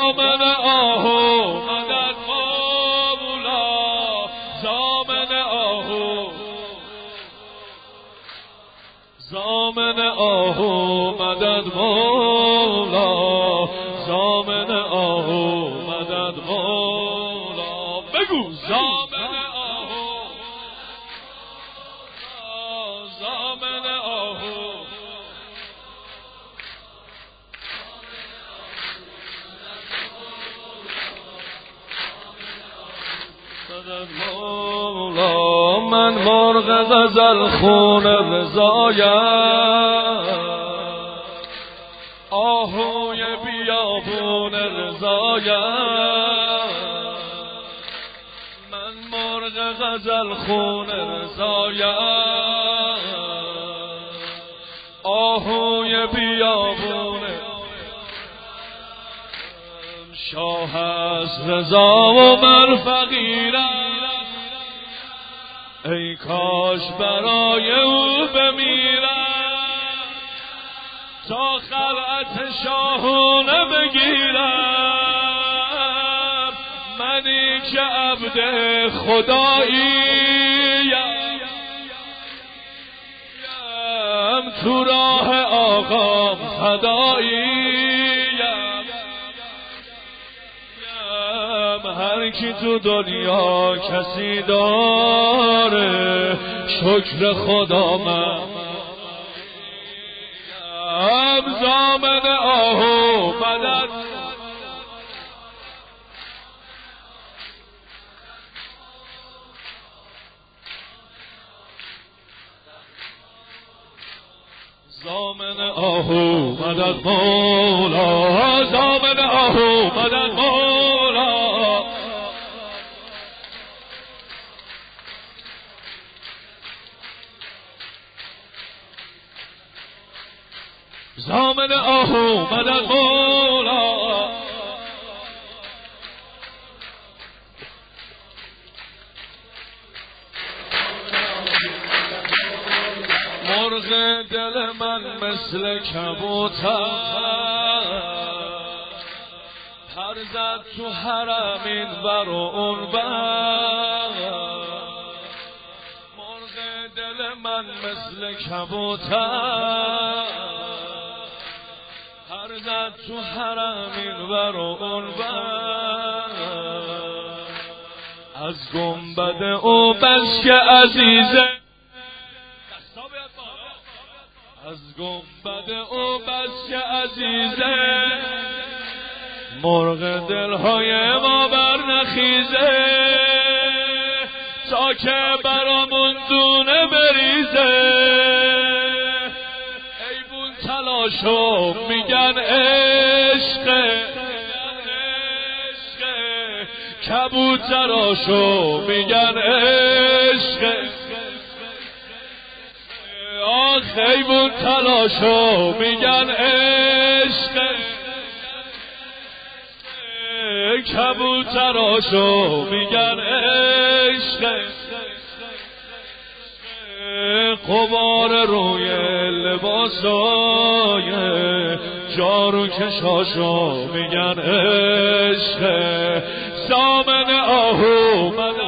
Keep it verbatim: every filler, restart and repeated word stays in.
زامن آهو مدد مولا زامن آهو زامن آهو مدد مولا زامن آهو مدد مولا بگو زامن آهو زامن آهو مدد مولا من مرغ غزل خون رضایم آهوی بیابون رضایم من مرغ غزل خون رضایم آهوی بیابون شاه است رضا و من فقیرم ای کاش برای او بمیرم تا خلعت شاهونه بگیرم منی که عبد خداییم تو راه آقام فداییم هر کی تو دنیا کسی داره شکر خدا من زامن آهو مدد زامن آهو مدد مولا زامن آهو مدد مولا زامن آهو مدد مولا مرغ دل من مثل کبوتر پر زد تو حرم این بر و اون بر مرغ دل من مثل کبوتر پر زد تو حرم این بر و اون بر از گنبد او بس که عزیزه از گنبد او بس که عزیزه مرغ دلهای ما بر نخیزه تا که برامون دونه بریزه ایبون تلاشو میگن عشقه کبوتراشو میگن عشقه خیبون تلاشو میگن عشق کبوتراشو میگن عشق قبار روی لباسای جارو کشاشو میگن عشق زامن آهو